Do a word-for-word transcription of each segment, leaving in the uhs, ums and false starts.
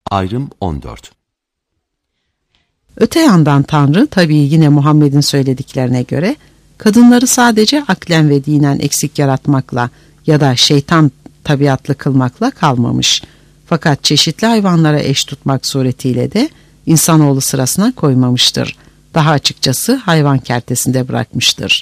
Ayrım on dört. Öte yandan Tanrı tabii yine Muhammed'in söylediklerine göre kadınları sadece aklen ve dinen eksik yaratmakla ya da şeytan tabiatlı kılmakla kalmamış. Fakat çeşitli hayvanlara eş tutmak suretiyle de insanoğlu sırasına koymamıştır. Daha açıkçası hayvan kertesinde bırakmıştır.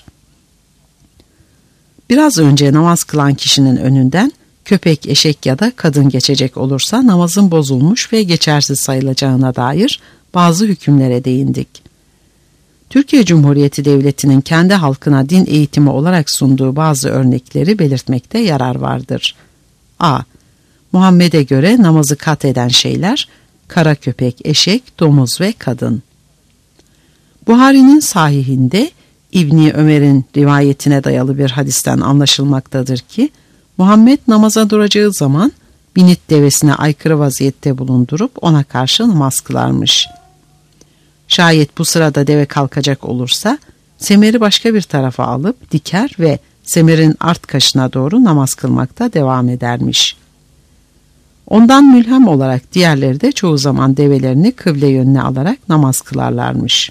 Biraz önce namaz kılan kişinin önünden köpek, eşek ya da kadın geçecek olursa namazın bozulmuş ve geçersiz sayılacağına dair bazı hükümlere değindik. Türkiye Cumhuriyeti Devleti'nin kendi halkına din eğitimi olarak sunduğu bazı örnekleri belirtmekte yarar vardır. A. Muhammed'e göre namazı kat eden şeyler kara köpek, eşek, domuz ve kadın. Buhari'nin sahihinde İbni Ömer'in rivayetine dayalı bir hadisten anlaşılmaktadır ki Muhammed namaza duracağı zaman binit devesine aykırı vaziyette bulundurup ona karşı namaz kılarmış. Şayet bu sırada deve kalkacak olursa semeri başka bir tarafa alıp diker ve semerin art kaşına doğru namaz kılmakta devam edermiş. Ondan mülhem olarak diğerleri de çoğu zaman develerini kıble yönüne alarak namaz kılarlarmış.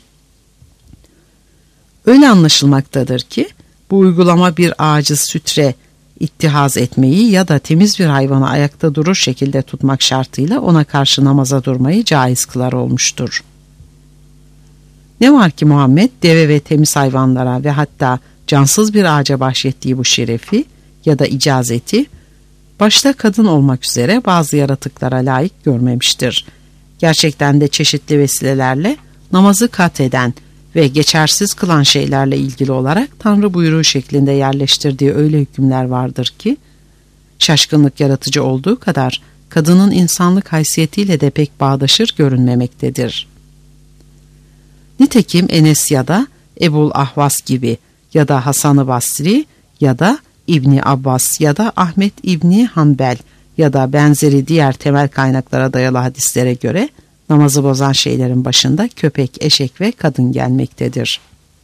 Öyle anlaşılmaktadır ki bu uygulama bir ağacı sütre ittihaz etmeyi ya da temiz bir hayvanı ayakta durur şekilde tutmak şartıyla ona karşı namaza durmayı caiz kılar olmuştur. Ne var ki Muhammed deve ve temiz hayvanlara ve hatta cansız bir ağaca bahşettiği bu şerefi ya da icazeti başta kadın olmak üzere bazı yaratıklara layık görmemiştir. Gerçekten de çeşitli vesilelerle namazı kat eden ve geçersiz kılan şeylerle ilgili olarak Tanrı buyruğu şeklinde yerleştirdiği öyle hükümler vardır ki şaşkınlık yaratıcı olduğu kadar kadının insanlık haysiyetiyle de pek bağdaşır görünmemektedir. Nitekim Enes ya da Ebul Ahvas gibi ya da Hasan-ı Basri ya da İbni Abbas ya da Ahmet İbni Hanbel ya da benzeri diğer temel kaynaklara dayalı hadislere göre namazı bozan şeylerin başında köpek, eşek ve kadın gelmektedir.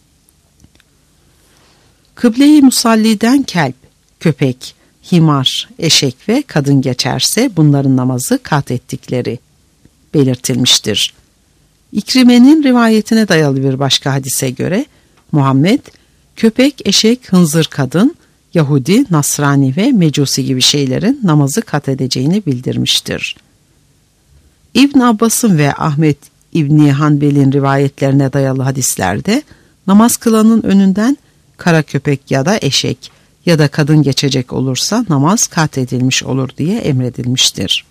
Kıble-i musalliden kelp, köpek, himar, eşek ve kadın geçerse bunların namazı kat ettikleri belirtilmiştir. İkrime'nin rivayetine dayalı bir başka hadise göre Muhammed, köpek, eşek, hınzır kadın, Yahudi, Nasrani ve Mecusi gibi şeylerin namazı kat edeceğini bildirmiştir. İbn Abbas'ın ve Ahmet İbni Hanbel'in rivayetlerine dayalı hadislerde namaz kılanın önünden kara köpek ya da eşek ya da kadın geçecek olursa namaz kat edilmiş olur diye emredilmiştir.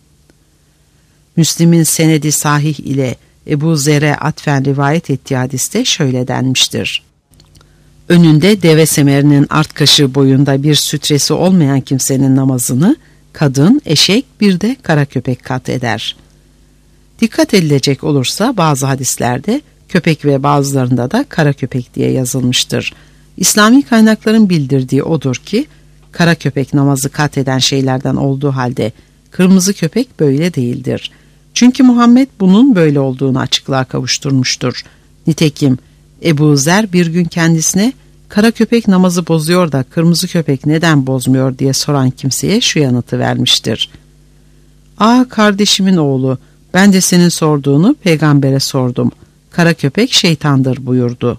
Müslim'in senedi sahih ile Ebu Zer'e atfen rivayet ettiği hadiste şöyle denmiştir. Önünde deve semerinin art kaşı boyunda bir sütresi olmayan kimsenin namazını kadın, eşek bir de kara köpek kat eder. Dikkat edilecek olursa bazı hadislerde köpek ve bazılarında da kara köpek diye yazılmıştır. İslami kaynakların bildirdiği odur ki kara köpek namazı kat eden şeylerden olduğu halde kırmızı köpek böyle değildir. Çünkü Muhammed bunun böyle olduğunu açıklığa kavuşturmuştur. Nitekim Ebu Zer bir gün kendisine kara köpek namazı bozuyor da kırmızı köpek neden bozmuyor diye soran kimseye şu yanıtı vermiştir. Aa kardeşimin oğlu, ben de senin sorduğunu peygambere sordum. Kara köpek şeytandır buyurdu.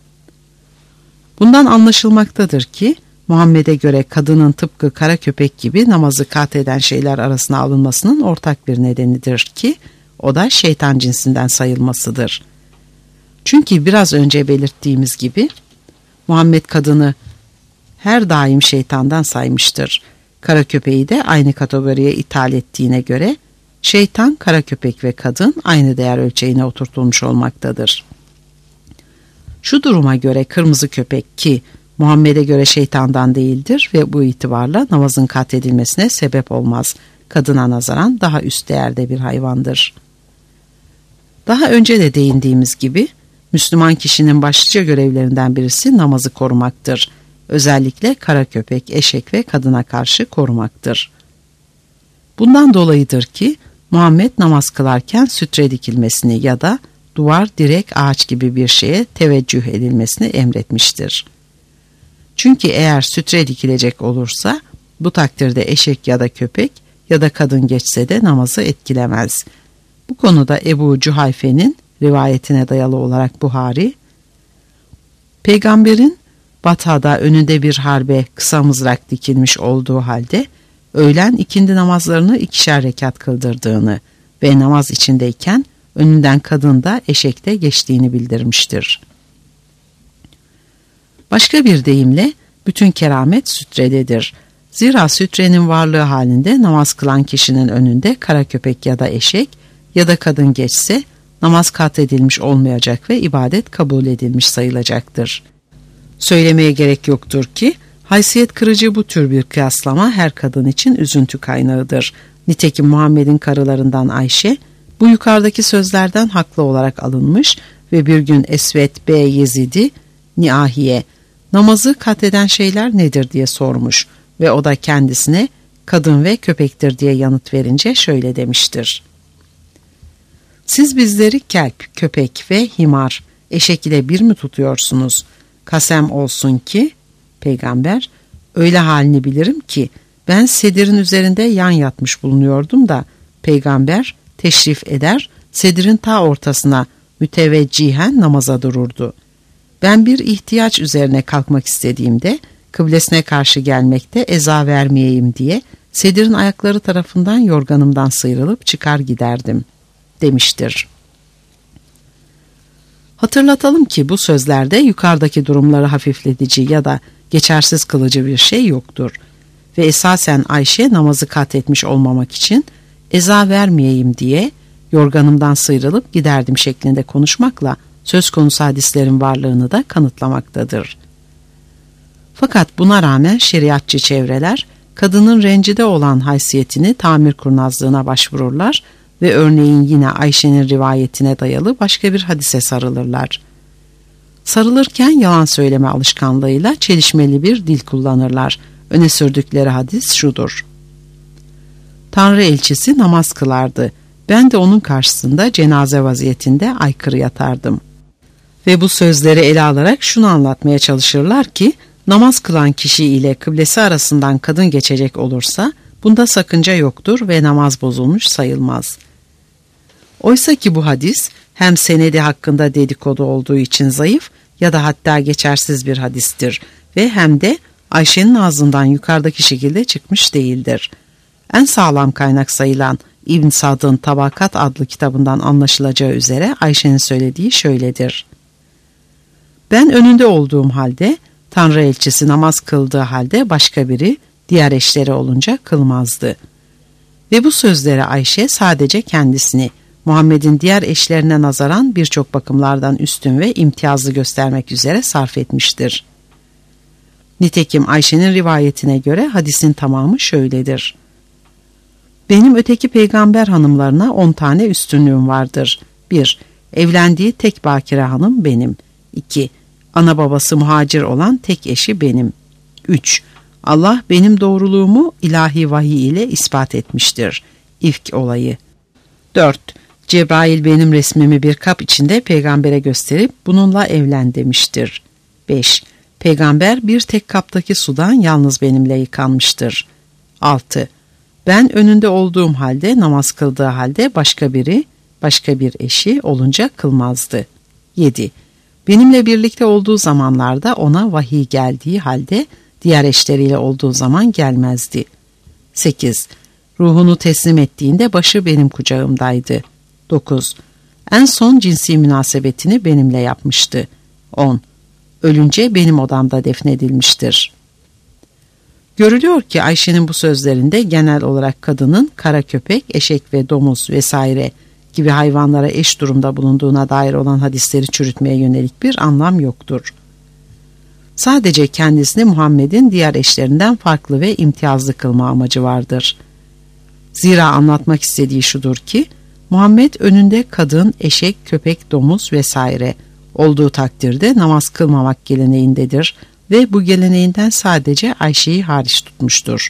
Bundan anlaşılmaktadır ki Muhammed'e göre kadının tıpkı kara köpek gibi namazı kat eden şeyler arasına alınmasının ortak bir nedenidir ki o da şeytan cinsinden sayılmasıdır. Çünkü biraz önce belirttiğimiz gibi Muhammed kadını her daim şeytandan saymıştır. Kara köpeği de aynı kategoriye ithal ettiğine göre şeytan, kara köpek ve kadın aynı değer ölçeğine oturtulmuş olmaktadır. Şu duruma göre kırmızı köpek ki Muhammed'e göre şeytandan değildir ve bu itibarla namazın kat edilmesine sebep olmaz. Kadına nazaran daha üst değerde bir hayvandır. Daha önce de değindiğimiz gibi Müslüman kişinin başlıca görevlerinden birisi namazı korumaktır. Özellikle kara köpek, eşek ve kadına karşı korumaktır. Bundan dolayıdır ki Muhammed namaz kılarken sütre dikilmesini ya da duvar, direk, ağaç gibi bir şeye teveccüh edilmesini emretmiştir. Çünkü eğer sütre dikilecek olursa bu takdirde eşek ya da köpek ya da kadın geçse de namazı etkilemez. Bu konuda Ebu Cühayfe'nin rivayetine dayalı olarak Buhari, Peygamberin Batha'da önünde bir harbe kısa mızrak dikilmiş olduğu halde öğlen ikindi namazlarını ikişer rekat kıldırdığını ve namaz içindeyken önünden kadın da eşekte geçtiğini bildirmiştir. Başka bir deyimle bütün keramet sütrededir. Zira sütrenin varlığı halinde namaz kılan kişinin önünde kara köpek ya da eşek ya da kadın geçse namaz kat edilmiş olmayacak ve ibadet kabul edilmiş sayılacaktır. Söylemeye gerek yoktur ki haysiyet kırıcı bu tür bir kıyaslama her kadın için üzüntü kaynağıdır. Nitekim Muhammed'in karılarından Ayşe bu yukarıdaki sözlerden haklı olarak alınmış ve bir gün Esvet B. Yezidi Niahiye namazı kat eden şeyler nedir diye sormuş ve o da kendisine kadın ve köpektir diye yanıt verince şöyle demiştir. Siz bizleri kelp, köpek ve himar, eşek ile bir mi tutuyorsunuz? Kasem olsun ki, Peygamber, öyle halini bilirim ki ben sedirin üzerinde yan yatmış bulunuyordum da Peygamber teşrif eder, sedirin ta ortasına müteveccihen namaza dururdu. Ben bir ihtiyaç üzerine kalkmak istediğimde kıblesine karşı gelmekte eza vermeyeyim diye sedirin ayakları tarafından yorganımdan sıyrılıp çıkar giderdim demiştir. Hatırlatalım ki bu sözlerde yukarıdaki durumları hafifletici ya da geçersiz kılıcı bir şey yoktur. Ve esasen Ayşe namazı kat etmiş olmamak için eza vermeyeyim diye yorganımdan sıyrılıp giderdim şeklinde konuşmakla söz konusu hadislerin varlığını da kanıtlamaktadır. Fakat buna rağmen şeriatçı çevreler kadının rencide olan haysiyetini tamir kurnazlığına başvururlar ve örneğin yine Ayşe'nin rivayetine dayalı başka bir hadise sarılırlar. Sarılırken yalan söyleme alışkanlığıyla çelişmeli bir dil kullanırlar. Öne sürdükleri hadis şudur: Tanrı elçisi namaz kılardı. Ben de onun karşısında cenaze vaziyetinde aykırı yatardım. Ve bu sözleri ele alarak şunu anlatmaya çalışırlar ki namaz kılan kişi ile kıblesi arasından kadın geçecek olursa bunda sakınca yoktur ve namaz bozulmuş sayılmaz. Oysa ki bu hadis hem senedi hakkında dedikodu olduğu için zayıf ya da hatta geçersiz bir hadistir ve hem de Ayşe'nin ağzından yukarıdaki şekilde çıkmış değildir. En sağlam kaynak sayılan İbn Sad'ın Tabakat adlı kitabından anlaşılacağı üzere Ayşe'nin söylediği şöyledir: Ben önünde olduğum halde Tanrı elçisi namaz kıldığı halde başka biri diğer eşleri olunca kılmazdı. Ve bu sözleri Ayşe sadece kendisini Muhammed'in diğer eşlerine nazaran birçok bakımlardan üstün ve imtiyazlı göstermek üzere sarf etmiştir. Nitekim Ayşe'nin rivayetine göre hadisin tamamı şöyledir: Benim öteki peygamber hanımlarına on tane üstünlüğüm vardır. bir Evlendiği tek bakire hanım benim. iki Ana babası muhacir olan tek eşi benim. üç Allah benim doğruluğumu ilahi vahiy ile ispat etmiştir. İfk olayı. dört Cebrail benim resmimi bir kap içinde peygambere gösterip bununla evlen demiştir. beş Peygamber bir tek kaptaki sudan yalnız benimle yıkanmıştır. altı Ben önünde olduğum halde namaz kıldığı halde başka biri, başka bir eşi olunca kılmazdı. yedi Benimle birlikte olduğu zamanlarda ona vahiy geldiği halde diğer eşleriyle olduğu zaman gelmezdi. sekiz Ruhunu teslim ettiğinde başı benim kucağımdaydı. dokuz En son cinsi münasebetini benimle yapmıştı. on Ölünce benim odamda defnedilmiştir. Görülüyor ki Ayşe'nin bu sözlerinde genel olarak kadının kara köpek, eşek ve domuz vesaire gibi hayvanlara eş durumda bulunduğuna dair olan hadisleri çürütmeye yönelik bir anlam yoktur. Sadece kendisini Muhammed'in diğer eşlerinden farklı ve imtiyazlı kılma amacı vardır. Zira anlatmak istediği şudur ki Muhammed önünde kadın, eşek, köpek, domuz vesaire olduğu takdirde namaz kılmamak geleneğindedir ve bu geleneğinden sadece Ayşe'yi hariç tutmuştur.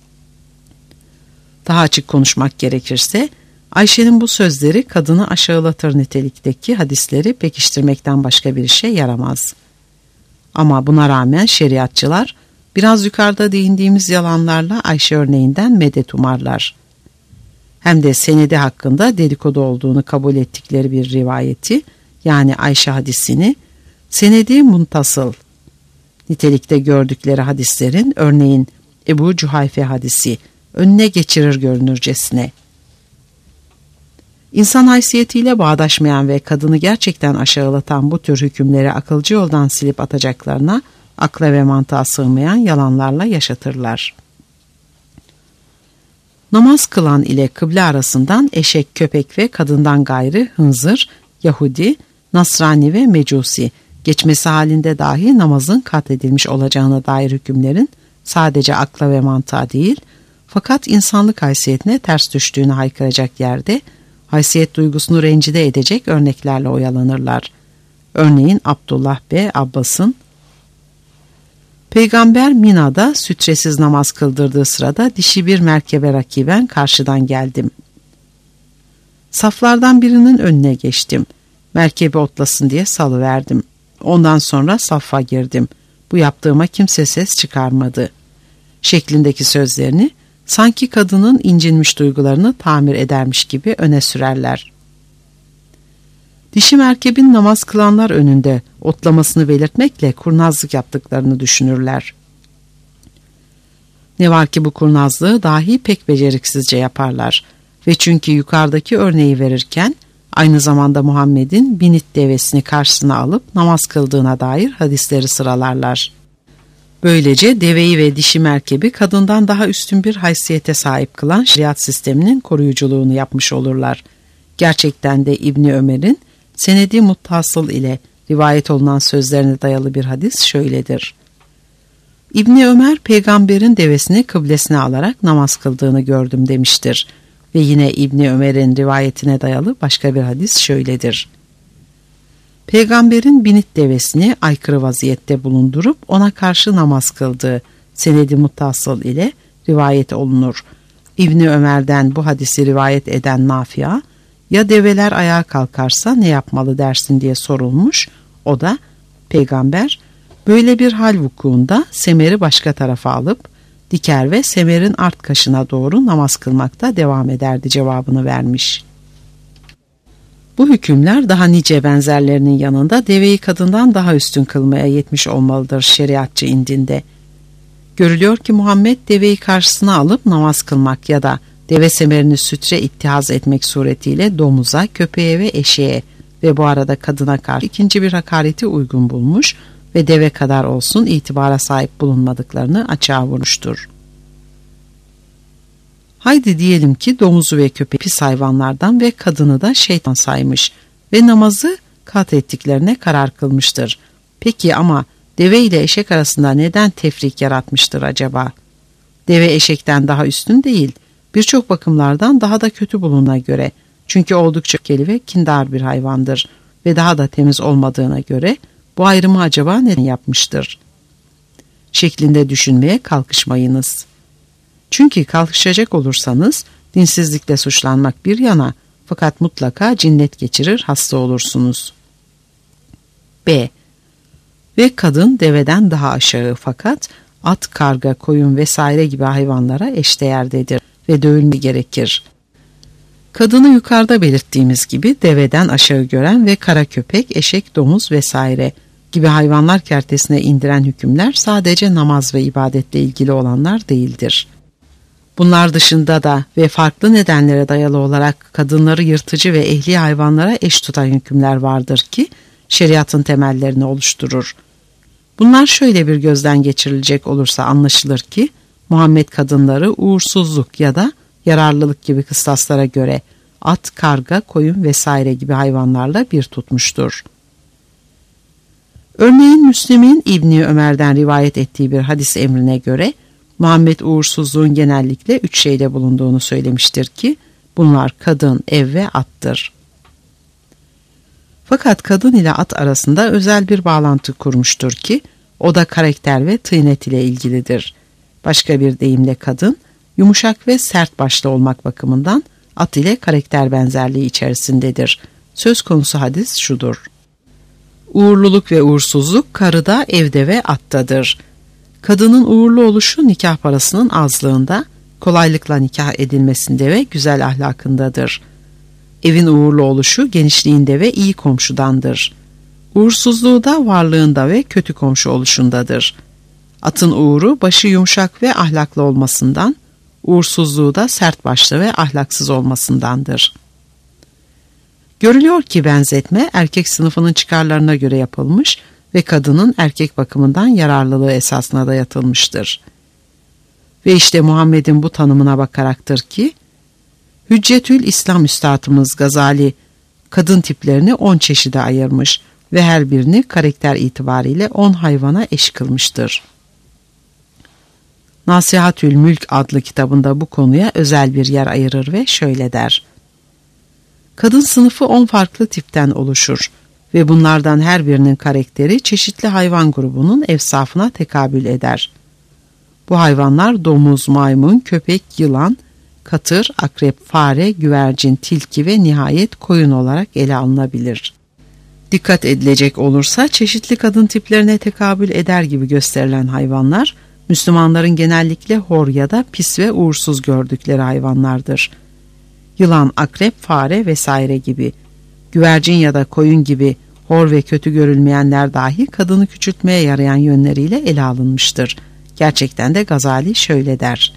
Daha açık konuşmak gerekirse Ayşe'nin bu sözleri kadını aşağılatır nitelikteki hadisleri pekiştirmekten başka bir işe yaramaz. Ama buna rağmen şeriatçılar biraz yukarıda değindiğimiz yalanlarla Ayşe örneğinden medet umarlar. Hem de senedi hakkında dedikodu olduğunu kabul ettikleri bir rivayeti, yani Ayşe hadisini, senedi muntasıl nitelikte gördükleri hadislerin, örneğin Ebu Cuhayfe hadisi, önüne geçirir görünürcesine. İnsan haysiyetiyle bağdaşmayan ve kadını gerçekten aşağılatan bu tür hükümleri akılcı yoldan silip atacaklarına, akla ve mantığa sığmayan yalanlarla yaşatırlar. Namaz kılan ile kıble arasından eşek, köpek ve kadından gayrı hınzır, Yahudi, Nasrani ve Mecusi geçmesi halinde dahi namazın kat edilmiş olacağına dair hükümlerin sadece akla ve mantığa değil, fakat insanlık haysiyetine ters düştüğünü haykıracak yerde, haysiyet duygusunu rencide edecek örneklerle oyalanırlar. Örneğin Abdullah B. Abbas'ın, Peygamber Mina'da sütresiz namaz kıldırdığı sırada dişi bir merkebe rakiben karşıdan geldim. Saflardan birinin önüne geçtim. Merkebi otlasın diye salıverdim. Ondan sonra saffa girdim. Bu yaptığıma kimse ses çıkarmadı. Şeklindeki sözlerini sanki kadının incinmiş duygularını tamir edermiş gibi öne sürerler. Dişi merkebin namaz kılanlar önünde otlamasını belirtmekle kurnazlık yaptıklarını düşünürler. Ne var ki bu kurnazlığı dahi pek beceriksizce yaparlar ve çünkü yukarıdaki örneği verirken aynı zamanda Muhammed'in binit devesini karşısına alıp namaz kıldığına dair hadisleri sıralarlar. Böylece deveyi ve dişi merkebi kadından daha üstün bir haysiyete sahip kılan şeriat sisteminin koruyuculuğunu yapmış olurlar. Gerçekten de İbni Ömer'in senedi muttasıl ile rivayet olunan sözlerine dayalı bir hadis şöyledir. İbni Ömer peygamberin devesini kıblesine alarak namaz kıldığını gördüm demiştir. Ve yine İbni Ömer'in rivayetine dayalı başka bir hadis şöyledir. Peygamberin binit devesini aykırı vaziyette bulundurup ona karşı namaz kıldığı senedi muttasıl ile rivayet olunur. İbni Ömer'den bu hadisi rivayet eden Nafi'a, ya develer ayağa kalkarsa ne yapmalı dersin diye sorulmuş. O da, peygamber böyle bir hal vukuunda semeri başka tarafa alıp diker ve semerin art kaşına doğru namaz kılmakta devam ederdi cevabını vermiş. Bu hükümler daha nice benzerlerinin yanında deveyi kadından daha üstün kılmaya yetmiş olmalıdır şeriatçı indinde. Görülüyor ki Muhammed deveyi karşısına alıp namaz kılmak ya da deve semerini sütre ittihaz etmek suretiyle domuza, köpeğe ve eşeğe ve bu arada kadına karşı ikinci bir hakareti uygun bulmuş ve deve kadar olsun itibara sahip bulunmadıklarını açığa vurmuştur. Haydi diyelim ki domuzu ve köpeği pis hayvanlardan ve kadını da şeytan saymış ve namazı kat ettiklerine karar kılmıştır. Peki ama deve ile eşek arasında neden tefrik yaratmıştır acaba? Deve eşekten daha üstün değil, birçok bakımlardan daha da kötü bulunana göre, çünkü oldukça öfkeli ve kindar bir hayvandır ve daha da temiz olmadığına göre bu ayrımı acaba neden yapmıştır? Şeklinde düşünmeye kalkışmayınız. Çünkü kalkışacak olursanız dinsizlikle suçlanmak bir yana, fakat mutlaka cinnet geçirir hasta olursunuz. B. Ve kadın deveden daha aşağı fakat at, karga, koyun vesaire gibi hayvanlara eşdeğerdedir ve dövülme gerekir. Kadını yukarıda belirttiğimiz gibi deveden aşağı gören ve kara köpek, eşek, domuz vesaire gibi hayvanlar kertesine indiren hükümler sadece namaz ve ibadetle ilgili olanlar değildir. Bunlar dışında da ve farklı nedenlere dayalı olarak kadınları yırtıcı ve ehli hayvanlara eş tutan hükümler vardır ki şeriatın temellerini oluşturur. Bunlar şöyle bir gözden geçirilecek olursa anlaşılır ki Muhammed kadınları uğursuzluk ya da yararlılık gibi kıstaslara göre at, karga, koyun vesaire gibi hayvanlarla bir tutmuştur. Örneğin Müslim'in İbni Ömer'den rivayet ettiği bir hadis emrine göre Muhammed uğursuzluğun genellikle üç şeyde bulunduğunu söylemiştir ki bunlar kadın, ev ve attır. Fakat kadın ile at arasında özel bir bağlantı kurmuştur ki o da karakter ve tıynet ile ilgilidir. Başka bir deyimle kadın yumuşak ve sert başlı olmak bakımından at ile karakter benzerliği içerisindedir. Söz konusu hadis şudur: uğurluluk ve uğursuzluk karıda, evde ve attadır. Kadının uğurlu oluşu nikah parasının azlığında, kolaylıkla nikah edilmesinde ve güzel ahlakındadır. Evin uğurlu oluşu genişliğinde ve iyi komşudandır. Uğursuzluğu da varlığında ve kötü komşu oluşundadır. Atın uğuru başı yumuşak ve ahlaklı olmasından, uğursuzluğu da sert başlı ve ahlaksız olmasındandır. Görülüyor ki benzetme erkek sınıfının çıkarlarına göre yapılmış ve kadının erkek bakımından yararlılığı esasına dayatılmıştır. Ve işte Muhammed'in bu tanımına bakaraktır ki, Hüccetül İslam Üstadımız Gazali, kadın tiplerini on çeşide ayırmış ve her birini karakter itibariyle on hayvana eş kılmıştır. Nasihatül Mülk adlı kitabında bu konuya özel bir yer ayırır ve şöyle der: Kadın sınıfı on farklı tipten oluşur ve bunlardan her birinin karakteri çeşitli hayvan grubunun evsafına tekabül eder. Bu hayvanlar domuz, maymun, köpek, yılan, katır, akrep, fare, güvercin, tilki ve nihayet koyun olarak ele alınabilir. Dikkat edilecek olursa çeşitli kadın tiplerine tekabül eder gibi gösterilen hayvanlar, Müslümanların genellikle hor ya da pis ve uğursuz gördükleri hayvanlardır. Yılan, akrep, fare vesaire gibi, güvercin ya da koyun gibi hor ve kötü görülmeyenler dahi kadını küçültmeye yarayan yönleriyle ele alınmıştır. Gerçekten de Gazali şöyle der: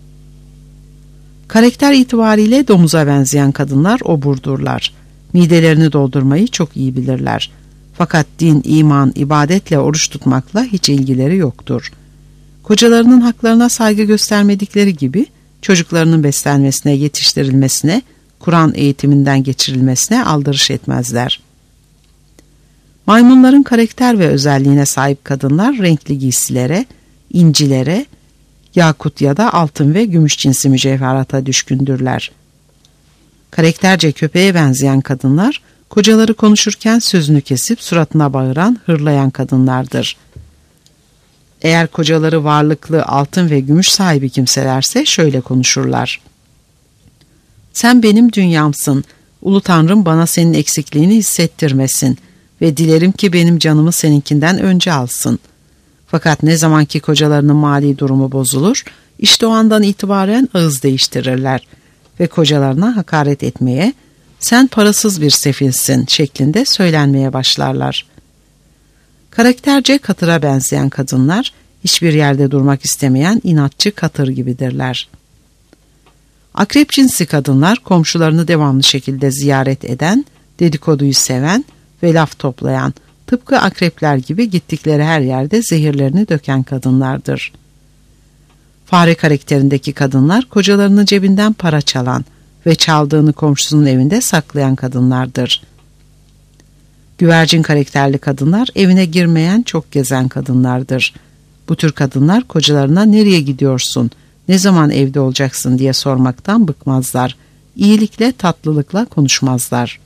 Karakter itibariyle domuza benzeyen kadınlar oburdurlar. Midelerini doldurmayı çok iyi bilirler. Fakat din, iman, ibadetle oruç tutmakla hiç ilgileri yoktur. Kocalarının haklarına saygı göstermedikleri gibi çocuklarının beslenmesine, yetiştirilmesine, Kur'an eğitiminden geçirilmesine aldırış etmezler. Maymunların karakter ve özelliğine sahip kadınlar renkli giysilere, incilere, yakut ya da altın ve gümüş cinsi mücevherata düşkündürler. Karakterce köpeğe benzeyen kadınlar, kocaları konuşurken sözünü kesip suratına bağıran, hırlayan kadınlardır. Eğer kocaları varlıklı, altın ve gümüş sahibi kimselerse şöyle konuşurlar: Sen benim dünyamsın, Ulu Tanrım bana senin eksikliğini hissettirmesin ve dilerim ki benim canımı seninkinden önce alsın. Fakat ne zamanki kocalarının mali durumu bozulur, işte o andan itibaren ağız değiştirirler ve kocalarına hakaret etmeye, sen parasız bir sefilsin şeklinde söylenmeye başlarlar. Karakterce katıra benzeyen kadınlar, hiçbir yerde durmak istemeyen inatçı katır gibidirler. Akrep cinsi kadınlar, komşularını devamlı şekilde ziyaret eden, dedikoduyu seven ve laf toplayan, tıpkı akrepler gibi gittikleri her yerde zehirlerini döken kadınlardır. Fare karakterindeki kadınlar, kocalarının cebinden para çalan ve çaldığını komşusunun evinde saklayan kadınlardır. Güvercin karakterli kadınlar, evine girmeyen, çok gezen kadınlardır. Bu tür kadınlar kocalarına nereye gidiyorsun, ne zaman evde olacaksın diye sormaktan bıkmazlar. İyilikle, tatlılıkla konuşmazlar.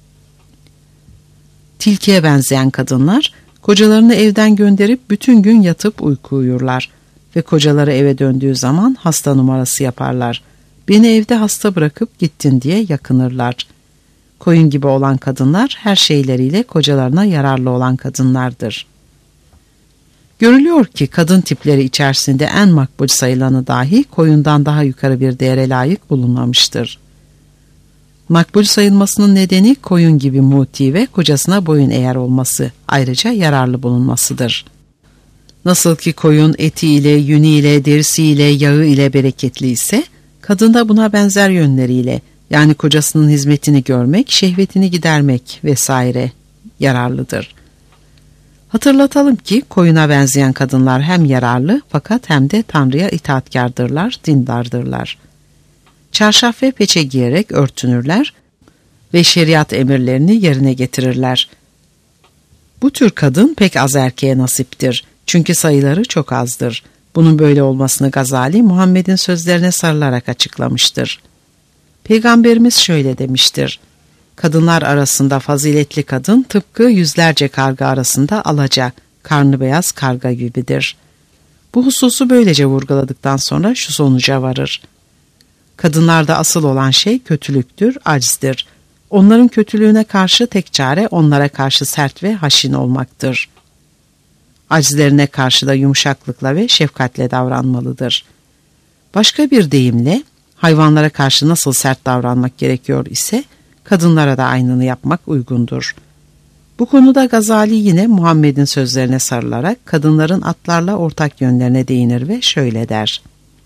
Tilkiye benzeyen kadınlar, kocalarını evden gönderip bütün gün yatıp uyku uyurlar ve kocaları eve döndüğü zaman hasta numarası yaparlar. Beni evde hasta bırakıp gittin diye yakınırlar. Koyun gibi olan kadınlar her şeyleriyle kocalarına yararlı olan kadınlardır. Görülüyor ki kadın tipleri içerisinde en makbul sayılanı dahi koyundan daha yukarı bir değere layık bulunmamıştır. Makbul sayılmasının nedeni koyun gibi muti ve kocasına boyun eğer olması, ayrıca yararlı bulunmasıdır. Nasıl ki koyun etiyle, yünüyle, derisiyle, yağı ile bereketli ise, kadın da buna benzer yönleriyle, yani kocasının hizmetini görmek, şehvetini gidermek vesaire yararlıdır. Hatırlatalım ki koyuna benzeyen kadınlar hem yararlı fakat hem de Tanrı'ya itaatkardırlar, dindardırlar. Çarşaf ve peçe giyerek örtünürler ve şeriat emirlerini yerine getirirler. Bu tür kadın pek az erkeğe nasiptir. Çünkü sayıları çok azdır. Bunun böyle olmasını Gazali, Muhammed'in sözlerine sarılarak açıklamıştır. Peygamberimiz şöyle demiştir: Kadınlar arasında faziletli kadın tıpkı yüzlerce karga arasında alaca, karnı beyaz karga gibidir. Bu hususu böylece vurguladıktan sonra şu sonuca varır: Kadınlarda asıl olan şey kötülüktür, acizdir. Onların kötülüğüne karşı tek çare onlara karşı sert ve haşin olmaktır. Acizlerine karşı da yumuşaklıkla ve şefkatle davranmalıdır. Başka bir deyimle hayvanlara karşı nasıl sert davranmak gerekiyor ise kadınlara da aynını yapmak uygundur. Bu konuda Gazali yine Muhammed'in sözlerine sarılarak kadınların atlarla ortak yönlerine değinir ve şöyle der: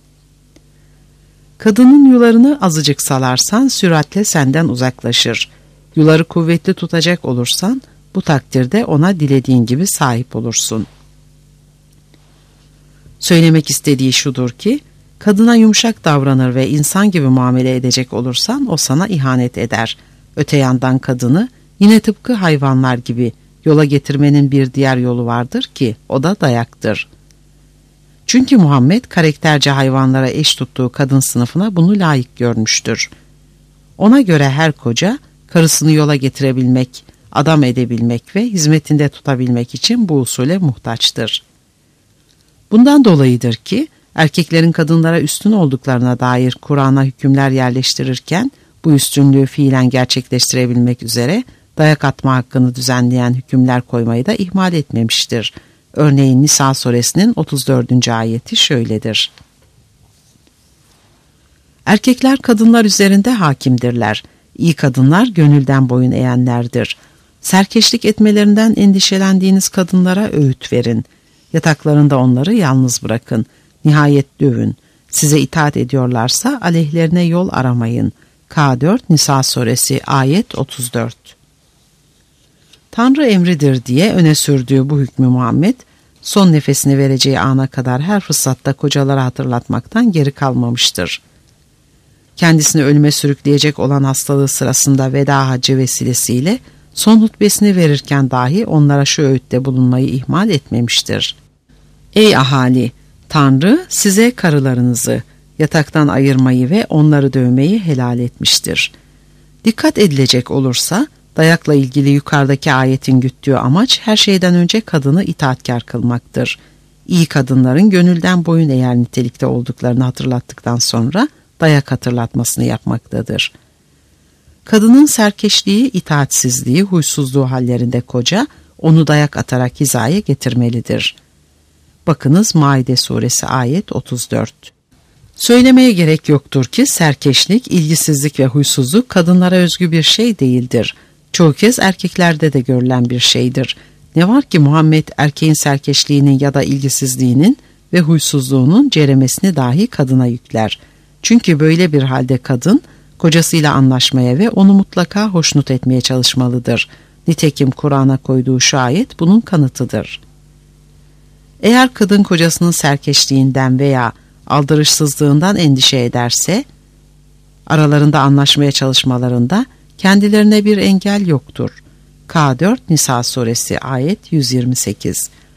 Kadının yularını azıcık salarsan süratle senden uzaklaşır. Yuları kuvvetli tutacak olursan bu takdirde ona dilediğin gibi sahip olursun. Söylemek istediği şudur ki, kadına yumuşak davranır ve insan gibi muamele edecek olursan o sana ihanet eder. Öte yandan kadını yine tıpkı hayvanlar gibi yola getirmenin bir diğer yolu vardır ki o da dayaktır. Çünkü Muhammed karakterce hayvanlara eş tuttuğu kadın sınıfına bunu layık görmüştür. Ona göre her koca karısını yola getirebilmek, adam edebilmek ve hizmetinde tutabilmek için bu usule muhtaçtır. Bundan dolayıdır ki erkeklerin kadınlara üstün olduklarına dair Kur'an'a hükümler yerleştirirken bu üstünlüğü fiilen gerçekleştirebilmek üzere dayak atma hakkını düzenleyen hükümler koymayı da ihmal etmemiştir. Örneğin Nisa suresinin otuz dördüncü ayeti şöyledir: Erkekler kadınlar üzerinde hakimdirler. İyi kadınlar gönülden boyun eğenlerdir. Serkeşlik etmelerinden endişelendiğiniz kadınlara öğüt verin. Yataklarında onları yalnız bırakın. Nihayet dövün. Size itaat ediyorlarsa aleyhlerine yol aramayın. K dört Nisa suresi ayet otuz dört. Tanrı emridir diye öne sürdüğü bu hükmü Muhammed, son nefesini vereceği ana kadar her fırsatta kocalara hatırlatmaktan geri kalmamıştır. Kendisini ölüme sürükleyecek olan hastalığı sırasında veda hacı vesilesiyle son hutbesini verirken dahi onlara şu öğütte bulunmayı ihmal etmemiştir. Ey ahali! Tanrı size karılarınızı yataktan ayırmayı ve onları dövmeyi helal etmiştir. Dikkat edilecek olursa dayakla ilgili yukarıdaki ayetin güttüğü amaç her şeyden önce kadını itaatkar kılmaktır. İyi kadınların gönülden boyun eğer nitelikte olduklarını hatırlattıktan sonra dayak hatırlatmasını yapmaktadır. Kadının serkeşliği, itaatsizliği, huysuzluğu hallerinde koca onu dayak atarak hizaya getirmelidir. Bakınız Maide suresi ayet otuz dört. Söylemeye gerek yoktur ki serkeşlik, ilgisizlik ve huysuzluk kadınlara özgü bir şey değildir. Çoğu kez erkeklerde de görülen bir şeydir. Ne var ki Muhammed erkeğin serkeşliğinin ya da ilgisizliğinin ve huysuzluğunun ceremesini dahi kadına yükler. Çünkü böyle bir halde kadın kocasıyla anlaşmaya ve onu mutlaka hoşnut etmeye çalışmalıdır. Nitekim Kur'an'a koyduğu şu ayet bunun kanıtıdır. Eğer kadın kocasının serkeşliğinden veya aldırışsızlığından endişe ederse, aralarında anlaşmaya çalışmalarında kendilerine bir engel yoktur. K dört Nisa suresi ayet yüz yirmi sekiz.